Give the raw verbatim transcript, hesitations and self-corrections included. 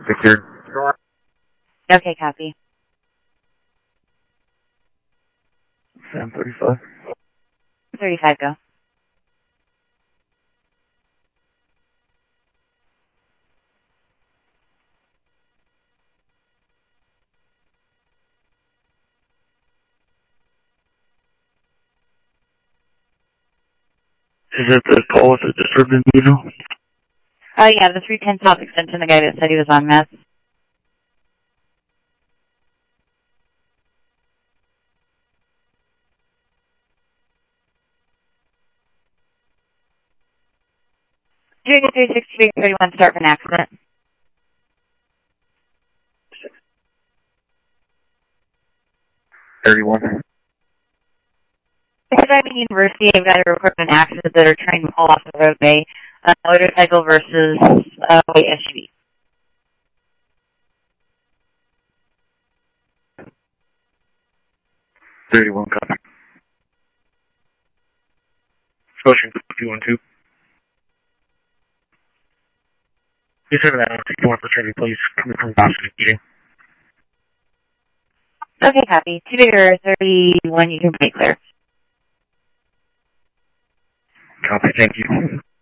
Victor. Okay, copy. Sam thirty-five. thirty-five, go. Is it the call with the disturbed individual? Oh, yeah, the three ten South Extension, the guy that said he was on meth. Doing a three sixty thirty-one start for an accident. thirty-one. Driving University, I've got a report of an accident that are trying to pull off the roadway. A motorcycle versus uh, white S U V. thirty-one, copy. Scotian two one two. You said that you want the training, please. Coming from Boston meeting. Okay, copy. Two bigger thirty-one, you can play clear. Copy, thank you.